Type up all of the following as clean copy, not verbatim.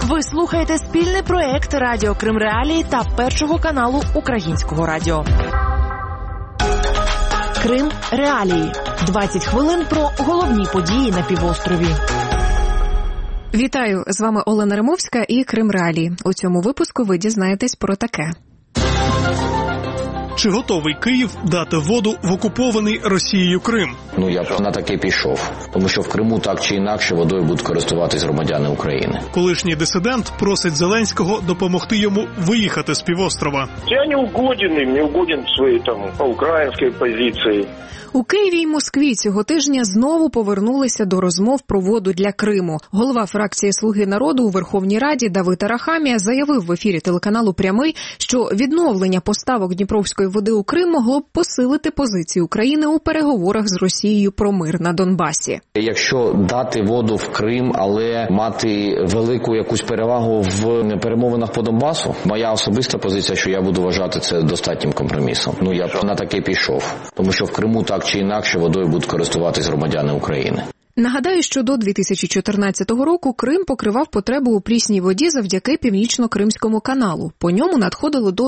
Ви слухаєте спільний проєкт Радіо Крим Реалії та Першого каналу Українського радіо. Крим Реалії. 20 хвилин про головні події на півострові. Вітаю, з вами Олена Римовська і Крим Реалії. У цьому випуску ви дізнаєтесь про таке. Чи готовий Київ дати воду в окупований Росією Крим? Я б на таке пішов, тому що в Криму так чи інакше водою будуть користуватись громадяни України. Колишній дисидент просить Зеленського допомогти йому виїхати з півострова. Я не угоден в своїй українській позиції. У Києві і Москві цього тижня знову повернулися до розмов про воду для Криму. Голова фракції «Слуги народу» у Верховній Раді Давид Арахамія заявив в ефірі телеканалу «Прямий», що відновлення поставок Дніпровської води у Крим могло б посилити позиції України у переговорах з Росією про мир на Донбасі. Якщо дати воду в Крим, але мати велику якусь перевагу в перемовинах по Донбасу, моя особиста позиція, що я буду вважати це достатнім компромісом. Я б на таке пішов, тому що в Криму так чи інакше водою будуть користуватись громадяни України. Нагадаю, що до 2014 року Крим покривав потребу у прісній воді завдяки Північно-Кримському каналу. По ньому надходило до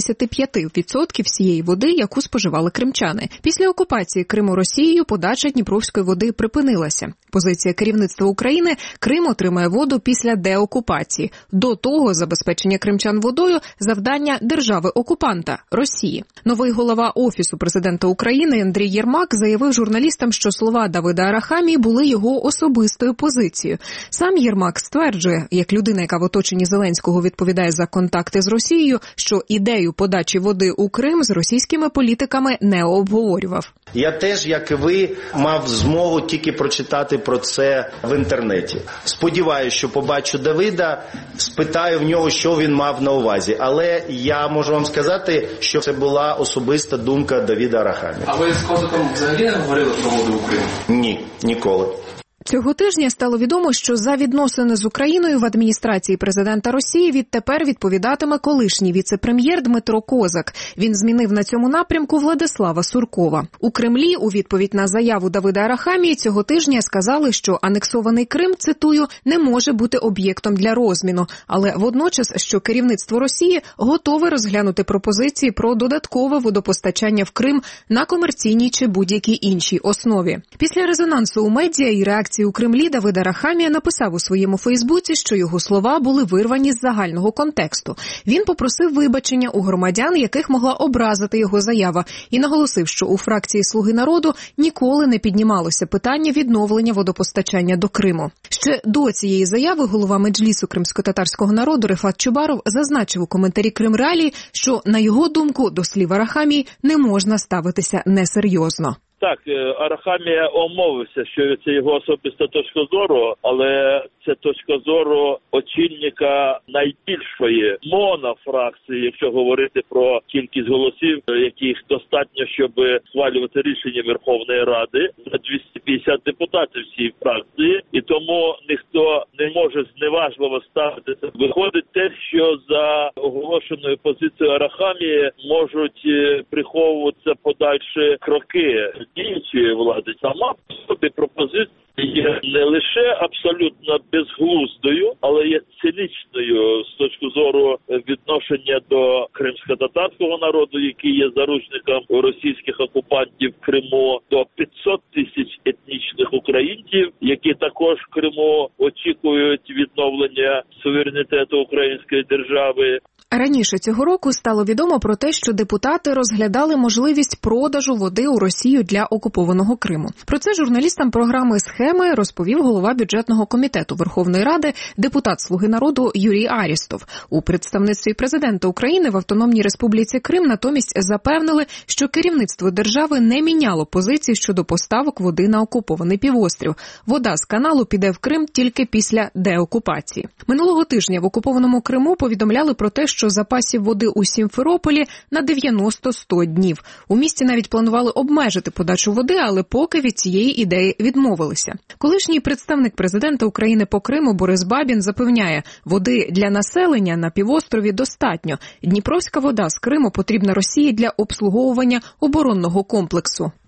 85% всієї води, яку споживали кримчани. Після окупації Криму Росією подача Дніпровської води припинилася. Позиція керівництва України – Крим отримає воду після деокупації. До того забезпечення кримчан водою – завдання держави-окупанта – Росії. Новий голова Офісу президента України Андрій Єрмак заявив журналістам, що слова Давида Арахамії були його особистою позицією. Сам Єрмак стверджує, як людина, яка в оточенні Зеленського відповідає за контакти з Росією, що ідею подачі води у Крим з російськими політиками не обговорював. Я теж, як і ви, мав змогу тільки прочитати про це в інтернеті. Сподіваюся, що побачу Давида, спитаю в нього, що він мав на увазі. Але я можу вам сказати, що це була особиста думка Давида Арахамії. А ви з Козаком взагалі не говорили про воду в Крим? Ні, ніколи. Цього тижня стало відомо, що за відносини з Україною в адміністрації президента Росії відтепер відповідатиме колишній віце-прем'єр Дмитро Козак. Він змінив на цьому напрямку Владислава Суркова. У Кремлі у відповідь на заяву Давида Арахамії цього тижня сказали, що анексований Крим, цитую, не може бути об'єктом для розміну, але водночас, що керівництво Росії готове розглянути пропозиції про додаткове водопостачання в Крим на комерційній чи будь-якій іншій основі. Після резонансу у медіа і реакції у Кремлі Давид Арахамія написав у своєму Фейсбуці, що його слова були вирвані з загального контексту. Він попросив вибачення у громадян, яких могла образити його заява, і наголосив, що у фракції «Слуги народу» ніколи не піднімалося питання відновлення водопостачання до Криму. Ще до цієї заяви голова Меджлісу кримськотатарського народу Рефат Чубаров зазначив у коментарі Крим Реалії, що, на його думку, до слів Арахамії не можна ставитися несерйозно. Так, Арахамія обмовився, що це його особиста точка зору, але це точка зору очільника найбільшої монофракції, якщо говорити про кількість голосів, яких достатньо, щоб схвалювати рішення Верховної Ради за 250 депутатів цієї фракції, і тому ніхто не може зневажливо ставитися. Виходить те, що за оголошеною позицією Арахамії можуть приховуватися подальші кроки діючої влади. Сама по собі пропозиція є не лише абсолютно безглуздою, але є цинічною з точки зору відношення до кримськотатарського народу, який є заручником російських окупантів в Криму, до 500 тисяч етнічних українців, які також в Криму очікують відновлення суверенітету української держави. Раніше цього року стало відомо про те, що депутати розглядали можливість продажу води у Росію для окупованого Криму. Про це журналістам програми «Схеми» розповів голова бюджетного комітету Верховної Ради, депутат «Слуги народу» Юрій Арістов. У представництві президента України в Автономній Республіці Крим натомість запевнили, що керівництво держави не міняло позиції щодо поставок води на окупований півострів. Вода з каналу піде в Крим тільки після деокупації. Минулого тижня в окупованому Криму повідомляли про те, що запасів води у Сімферополі на 90-100 днів. У місті навіть планували обмежити подачу води, але поки від цієї ідеї відмовилися. Колишній представник президента України по Криму Борис Бабін запевняє, води для населення на півострові достатньо. Дніпровська вода з Криму потрібна Росії для обслуговування оборонного комплексу.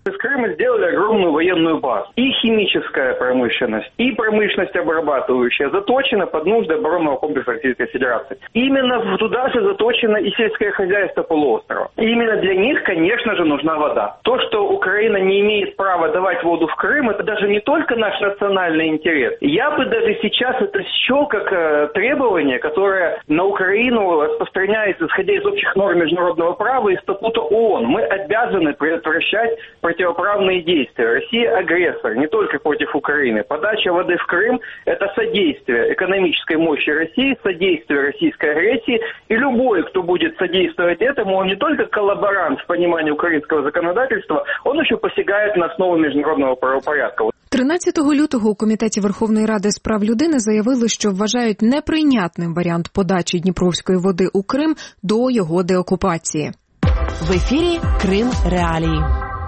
Из Крыма сделали огромную военную базу. И химическая промышленность, и промышленность обрабатывающая заточена под нужды оборонного комплекса Российской Федерации. Именно туда же заточено и сельское хозяйство полуострова. И именно для них, конечно же, нужна вода. То, что Украина не имеет права давать воду в Крым, это даже не только наш национальный интерес. Я бы даже сейчас это счел как требование, которое на Украину распространяется, исходя из общих норм международного права и статута ООН. Мы обязаны предотвращать противоправные действия. Россия агрессор не только против Украины. Подача воды в Крым – это содействие экономической мощи России, содействие российской агрессии. И любой, кто будет содействовать этому, он не только коллаборант в понимании украинского законодательства, он еще посягает на основу международного правопорядка. 13 лютого у Комітеті Верховної Ради з прав людини заявили, що вважають неприйнятним варіант подачі Дніпровської води у Крим до його деокупації. В ефірі Крим Реалії.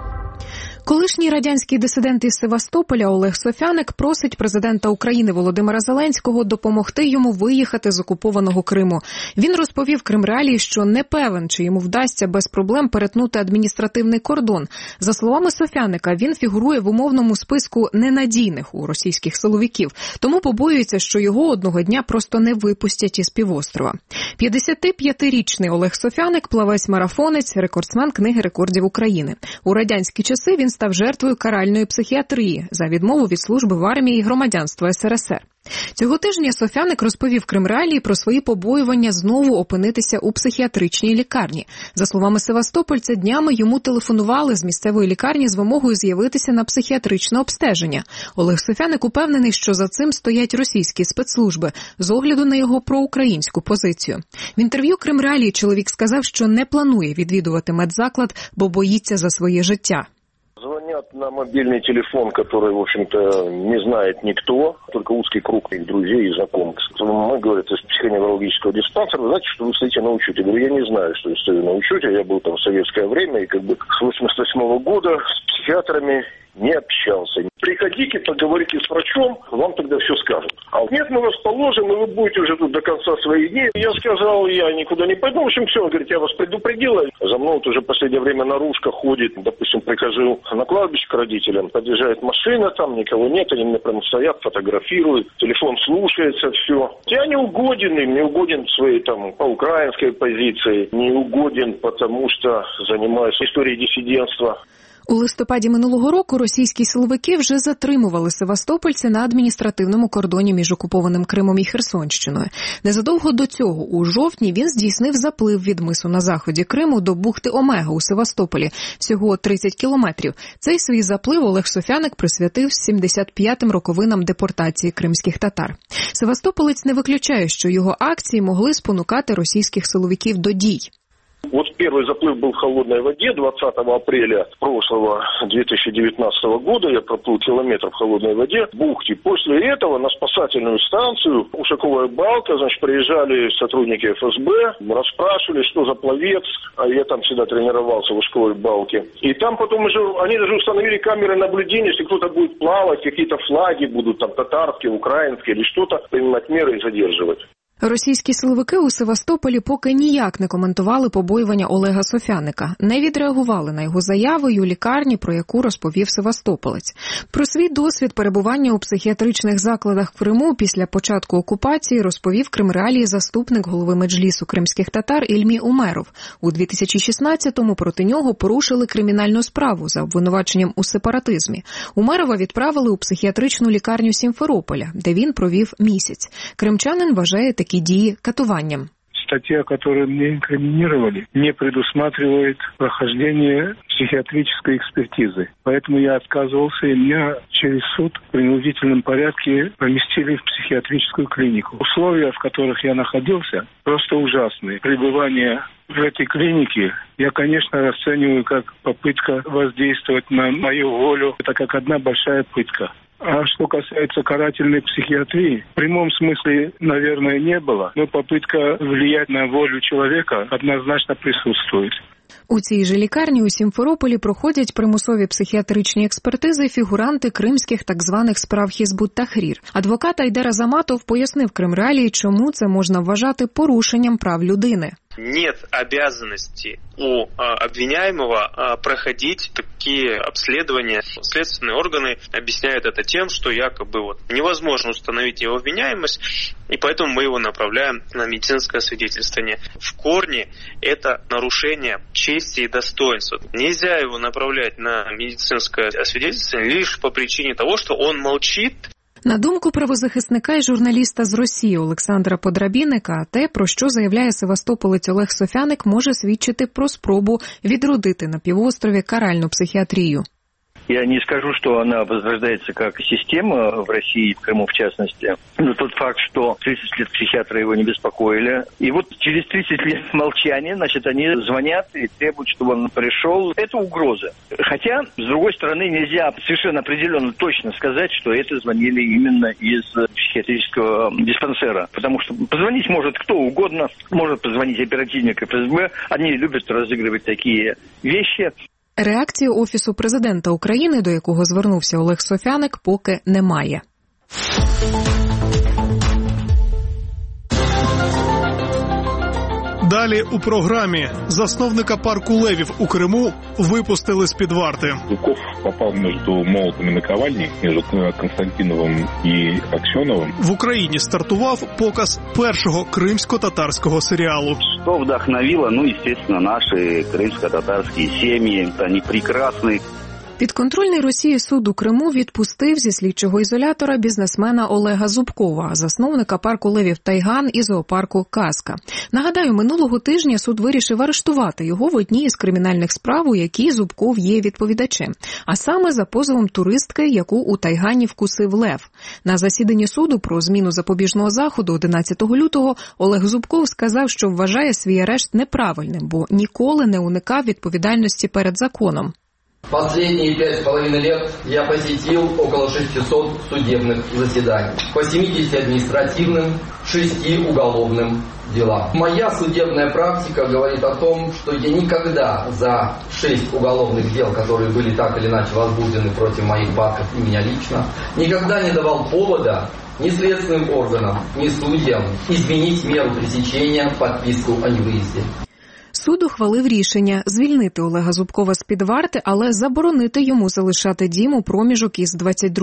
Колишній радянський дисидент із Севастополя Олег Софяник просить президента України Володимира Зеленського допомогти йому виїхати з окупованого Криму. Він розповів Кримреалії, що не певен, чи йому вдасться без проблем перетнути адміністративний кордон. За словами Софяника, він фігурує в умовному списку ненадійних у російських силовиків, тому побоюється, що його одного дня просто не випустять із півострова. 55-річний Олег Софяник – плавець-марафонець, рекордсмен Книги рекордів України. У радянські часи він став жертвою каральної психіатрії за відмову від служби в армії і громадянства СРСР. Цього тижня Софяник розповів Кримреалії про свої побоювання знову опинитися у психіатричній лікарні. За словами севастопольця, днями йому телефонували з місцевої лікарні з вимогою з'явитися на психіатричне обстеження. Олег Софяник упевнений, що за цим стоять російські спецслужби, з огляду на його проукраїнську позицію. В інтерв'ю Кримреалії чоловік сказав, що не планує відвідувати медзаклад, бо боїться за своє життя. Звонят на мобильный телефон, который, в общем-то, не знает никто, только узкий круг их друзей и знакомых. Мы, говорят, из психоневрологического диспансера, знаете, что вы стоите на учете? Я говорю, я не знаю, что я стою на учете, я был там в советское время, и как бы с 88 года с психиатрами не общался. Приходите, поговорите с врачом, вам тогда все скажут. А нет, мы вас положим, и вы будете уже тут до конца своих дней. Я сказал, я никуда не пойду. В общем, все, говорит, я вас предупредила. За мной вот уже в последнее время наружка ходит. Допустим, прихожу на кладбище к родителям, подъезжает машина, там никого нет, они мне прям стоят, фотографируют, телефон слушается, все. Я не угоден им, не угоден своей там по украинской позиции, не угоден, потому что занимаюсь историей диссидентства. У листопаді минулого року російські силовики вже затримували севастопольця на адміністративному кордоні між окупованим Кримом і Херсонщиною. Незадовго до цього, у жовтні, він здійснив заплив від мису на заході Криму до бухти Омега у Севастополі, всього 30 кілометрів. Цей свій заплив Олег Софяник присвятив 75-м роковинам депортації кримських татар. Севастополець не виключає, що його акції могли спонукати російських силовиків до дій. Вот первый заплыв был в холодной воде 20 апреля прошлого 2019 года. Я проплыл километр в холодной воде в бухте. После этого на спасательную станцию Ушаковая балка, значит, приезжали сотрудники ФСБ, расспрашивали, что за пловец. А я там всегда тренировался в Ушаковой балке. И там потом уже, они даже установили камеры наблюдения, если кто-то будет плавать, какие-то флаги будут, там, татарские, украинские или что-то, принимать меры и задерживать. Російські силовики у Севастополі поки ніяк не коментували побоювання Олега Софяника, не відреагували на його заяву й у лікарні, про яку розповів севастополець. Про свій досвід перебування у психіатричних закладах в Криму після початку окупації розповів Кримреалії заступник голови Меджлісу кримських татар Ільмі Умеров. У 2016-му проти нього порушили кримінальну справу за обвинуваченням у сепаратизмі. Умерова відправили у психіатричну лікарню Сімферополя, де він провів місяць. Кримчанин вважає такі дії катуванням. Статья, которую мне инкриминировали, не предусматривает прохождение психиатрической экспертизы. Поэтому я отказывался, и меня через суд в принудительном порядке поместили в психиатрическую клинику. Условия, в которых я находился, просто ужасные. Пребывание в этой клинике я, конечно, расцениваю как попытка воздействовать на мою волю. Это как одна большая пытка. А что касается карательной психиатрии, в прямом смысле, наверное, не было, но попытка влиять на волю человека однозначно присутствует. У цій же лікарні у Сімферополі проходять примусові психіатричні експертизи фігуранти кримських так званих справ Хізбут Тахрір. Адвокат Айдер Азаматов пояснив Кримреалії, чому це можна вважати порушенням прав людини. Нет обязанности у обвиняемого проходить такие обследования. Следственные органы объясняют это тем, что якобы невозможно установить его обвиняемость, и поэтому мы его направляем на медицинское освидетельствование. В корне это нарушение чести и достоинства. Нельзя его направлять на медицинское освидетельствование лишь по причине того, что он молчит. На думку правозахисника і журналіста з Росії Олександра Подрабінника, те, про що заявляє севастополець Олег Софяник, може свідчити про спробу відродити на півострові каральну психіатрію. Я не скажу, что она возрождается как система в России, в Крыму в частности. Но тот факт, что 30 лет психиатры его не беспокоили. И вот через 30 лет молчания, значит, они звонят и требуют, чтобы он пришел. Это угроза. Хотя, с другой стороны, нельзя совершенно определенно точно сказать, что это звонили именно из психиатрического диспансера. Потому что позвонить может кто угодно. Может позвонить оперативник ФСБ. Они любят разыгрывать такие вещи. Реакції Офісу президента України, до якого звернувся Олег Софяник, поки немає. Далі у програмі засновника парку левів у Криму випустили з-під варти. Зубков попав між молотом і наковальнею, між Константиновим і Аксьоновим. В Україні стартував показ першого кримсько-татарського серіалу. Что вдохновило? Естественно, наши крымско-татарские семьи. Они прекрасны. Підконтрольний Росії суд у Криму відпустив зі слідчого ізолятора бізнесмена Олега Зубкова, засновника парку левів Тайган і зоопарку Казка. Нагадаю, минулого тижня суд вирішив арештувати його в одній із кримінальних справ, у якій Зубков є відповідачем. А саме за позовом туристки, яку у Тайгані вкусив лев. На засіданні суду про зміну запобіжного заходу 11 лютого Олег Зубков сказав, що вважає свій арешт неправильним, бо ніколи не уникав відповідальності перед законом. Последние 5,5 лет я посетил около 600 судебных заседаний. По 70 административным, 6 уголовным делам. Моя судебная практика говорит о том, что я никогда за 6 уголовных дел, которые были так или иначе возбуждены против моих банков и меня лично, никогда не давал повода ни следственным органам, ни судьям изменить меру пресечения, подписку о невыезде. Суд ухвалив рішення звільнити Олега Зубкова з-під варти, але заборонити йому залишати дім у проміжок із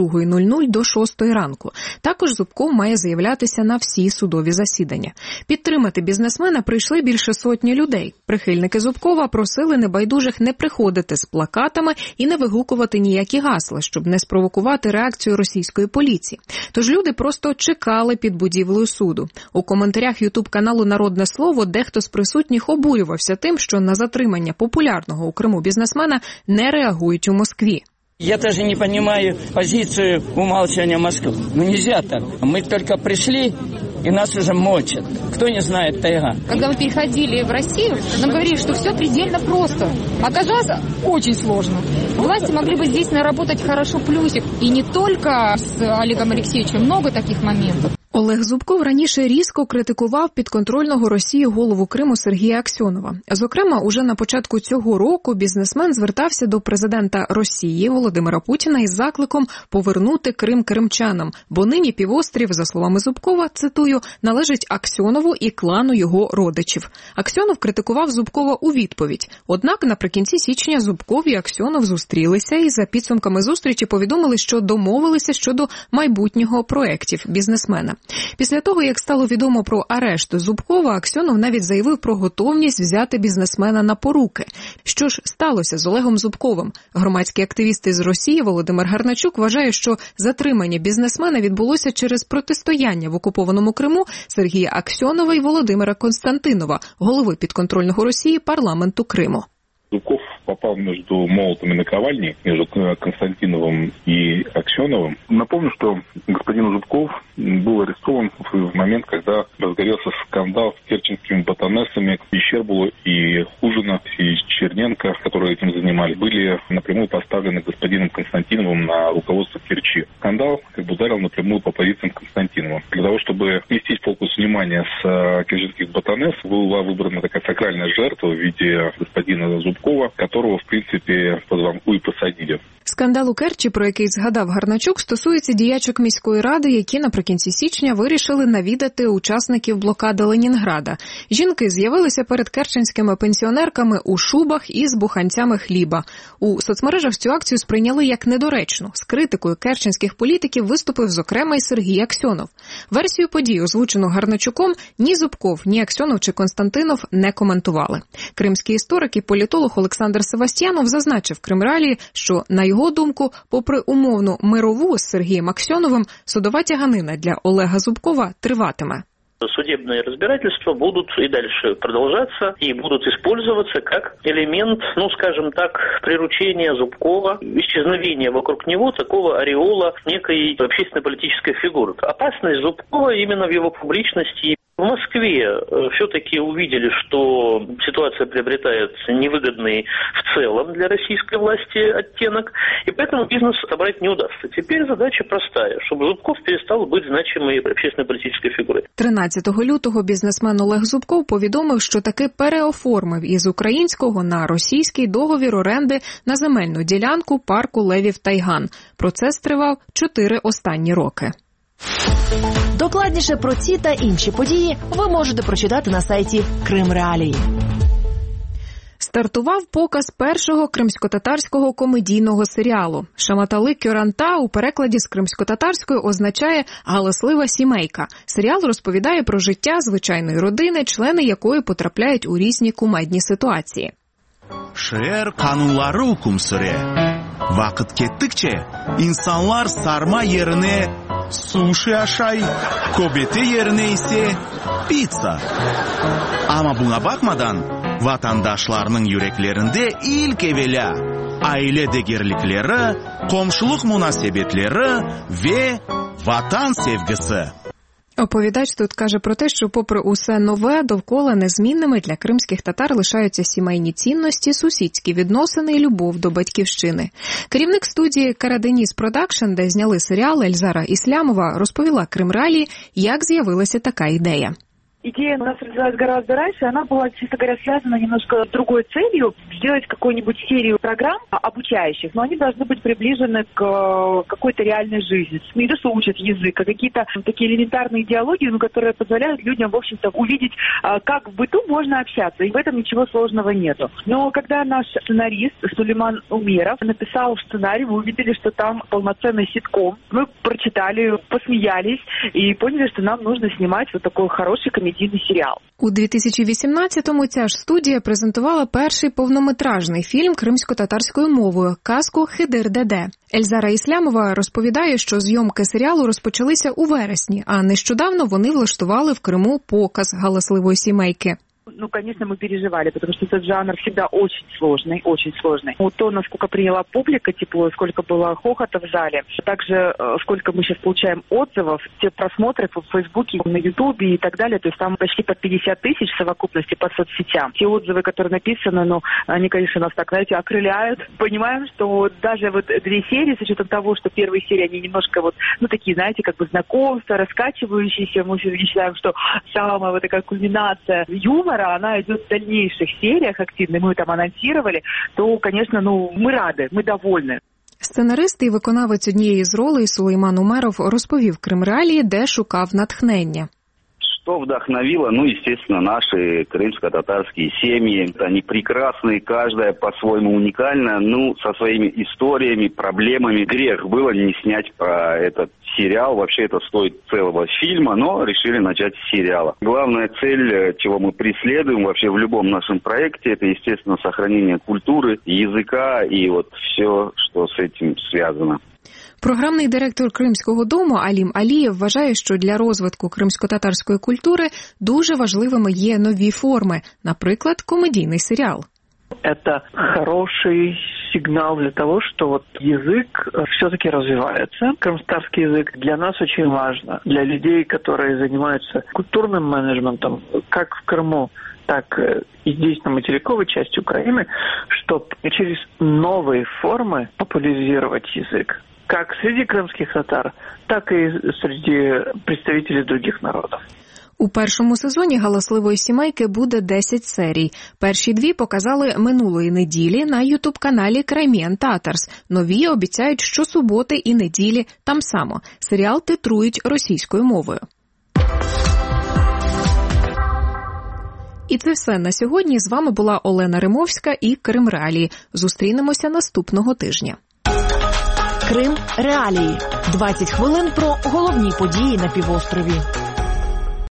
22:00 до 6 ранку. Також Зубков має з'являтися на всі судові засідання. Підтримати бізнесмена прийшли більше сотні людей. Прихильники Зубкова просили небайдужих не приходити з плакатами і не вигукувати ніякі гасла, щоб не спровокувати реакцію російської поліції. Тож люди просто чекали під будівлею суду. У коментарях ютуб-каналу «Народне слово» дехто з присутніх обурювався тим, що на затримання популярного у Криму бізнесмена не реагують у Москві. Я даже не понимаю позицию умалчивания Москвы. Нельзя так. Мы только пришли, и нас уже мочат. Кто не знает Тайган? Когда мы переходили в Россию, нам говорили, что все предельно просто. Оказалось, очень сложно. Власти могли бы здесь наработать хорошо плюсик. И не только с Олегом Алексеевичем. Много таких моментов. Олег Зубков раніше різко критикував підконтрольного Росії голову Криму Сергія Аксьонова. Зокрема, уже на початку цього року бізнесмен звертався до президента Росії Володимира Путіна із закликом повернути Крим кримчанам, бо нині півострів, за словами Зубкова, цитую, належить Аксьонову і клану його родичів. Аксьонов критикував Зубкова у відповідь. Однак наприкінці січня Зубков і Аксьонов зустрілися і за підсумками зустрічі повідомили, що домовилися щодо майбутнього проєктів бізнесмена. Після того, як стало відомо про арешт Зубкова, Аксьонов навіть заявив про готовність взяти бізнесмена на поруки. Що ж сталося з Олегом Зубковим? Громадський активіст із Росії Володимир Гарначук вважає, що затримання бізнесмена відбулося через протистояння в окупованому Криму Сергія Аксьонова і Володимира Константинова, голови підконтрольного Росії парламенту Криму. Зубков попал между молотом и наковальней, между Константиновым и Аксьоновым. Напомню, что господин Зубков был арестован в момент, когда разгорелся скандал с керченскими ботанессами. И Щербулу, и Хужина, и Черненко, которые этим занимались, были напрямую поставлены господином Константиновым на руководство Керчи. Скандал ударил напрямую по позициям Константинова. Для того, чтобы сместить фокус внимания с керченских ботанесс, была выбрана такая сакральная жертва в виде господина Зубкова, которого, в принципе, по звонку и посадили. З Скандал у Керчі, про який згадав Гарначук, стосується діячок міської ради, які наприкінці січня вирішили навідати учасників блокади Ленінграда. Жінки з'явилися перед керченськими пенсіонерками у шубах із буханцями хліба. У соцмережах цю акцію сприйняли як недоречну. З критикою керченських політиків виступив, зокрема, і Сергій Аксьонов. Версію подій, озвучену Гарначуком, ні Зубков, ні Аксьонов чи Константинов не коментували. Кримський історик і політолог Олександр Севастьянов зазначив Кримреалії, що, на його думку, попри умовну мирову з Сергієм Аксьоновим, судова тяганина для Олега Зубкова триватиме. Судебные разбирательства будут и дальше продолжаться, и будут использоваться как элемент, скажем так, приручения Зубкова, исчезновения вокруг него такого ореола некой общественно-политической фигуры. Опасность Зубкова именно в его публичности. В Москве все-таки увидели, что ситуация приобретает невыгодный в целом для российской власти оттенок, и поэтому бизнес собрать не удастся. Теперь задача простая, чтобы Зубков перестал быть значимой общественно-политической фигурой. 13 лютого бізнесмен Олег Зубков повідомив, що таки переоформив із українського на російський договір оренди на земельну ділянку парку Левів Тайган. Процес тривав 4 останні роки. Докладніше про ці та інші події ви можете прочитати на сайті Кримреалії. Стартував показ першого кримськотатарського комедійного серіалу. Шаматали Кьоранта у перекладі з кримськотатарської означає «галаслива сімейка». Серіал розповідає про життя звичайної родини, члени якої потрапляють у різні кумедні ситуації. She'r qonunlari hukm sürer. Vaqt ketdikçe insonlar sarma yerine sushi ashay, kobete yerine ise pizza. Ama buna bakmadan vatandaşlarının yüreklerinde ilk evvela aile degirlikleri, komşuluk münasebetleri ve vatan sevgisi. Оповідач тут каже про те, що попри усе нове, довкола незмінними для кримських татар лишаються сімейні цінності, сусідські відносини і любов до батьківщини. Керівник студії «Караденіс Продакшн», де зняли серіал, Ельзара Ислямова, розповіла Кримреалії, як з'явилася така ідея. Идея у нас родилась гораздо раньше, она была, честно говоря, связана немножко с другой целью, сделать какую-нибудь серию программ обучающих, но они должны быть приближены к какой-то реальной жизни. Не то, что учат язык, а какие-то такие элементарные идеологии, которые позволяют людям, в общем-то, увидеть, как в быту можно общаться, и в этом ничего сложного нету. Но когда наш сценарист Сулейман Умеров написал сценарий, мы увидели, что там полноценный ситком. Мы прочитали, посмеялись и поняли, что нам нужно снимать вот такой хороший комедийный серіал. У 2018-му ця ж студія презентувала перший повнометражний фільм кримсько-татарською мовою «Казку Хидир-Деде». Ельзара Ислямова розповідає, що зйомки серіалу розпочалися у вересні, а нещодавно вони влаштували в Криму показ галасливої сімейки. Конечно, мы переживали, потому что этот жанр всегда очень сложный, очень сложный. То, насколько приняла публика тепло, сколько было хохота в зале, также сколько мы сейчас получаем отзывов, те просмотры в Фейсбуке, на Ютубе и так далее, то есть там почти под 50 тысяч в совокупности по соцсетям. Те отзывы, которые написаны, они, конечно, нас так, окрыляют. Понимаем, что даже вот 2 серии, с учетом того, что первые серии, они немножко такие, знакомства, раскачивающиеся, мы считаем, что самая вот такая кульминация юмора, она идет в дальнейших сериях активно, мы там анонсировали, то, конечно, мы рады, мы довольны. Сценарист і виконавець однієї з ролей Сулейман Умеров розповів Кримреалії, де шукав натхнення. Что вдохновило? Естественно, наши крымско-татарские семьи. Они прекрасные, каждая по-своему уникальна, со своими историями, проблемами. Грех было не снять про этот сериал. Вообще это стоит целого фильма, но решили начать с сериала. Главная цель, чего мы преследуем вообще в любом нашем проекте, это, естественно, сохранение культуры, языка и все, что с этим связано. Програмний директор Кримського дому Алім Алієв вважає, що для розвитку кримсько-татарської культури дуже важливими є нові форми, наприклад, комедійний серіал. Это хороший сигнал для того, что язык все-таки развивается. Крымско-татарский язык для нас очень важно. Для людей, которые занимаются культурным менеджментом, как в Крыму, так и здесь, на материковой части Украины, чтобы через новые формы популяризировать язык. Как среди крымских татар, так и среди представителей других народов. У першому сезоні «Галасливої сімейки» буде 10 серій. Перші 2 показали минулої неділі на ютуб-каналі Crimean Tatars. Нові обіцяють щосуботи і неділі там само. Серіал титрують російською мовою. І це все на сьогодні. З вами була Олена Римовська і Крим Реалії. Зустрінемося наступного тижня. Крим Реалії. 20 хвилин про головні події на півострові.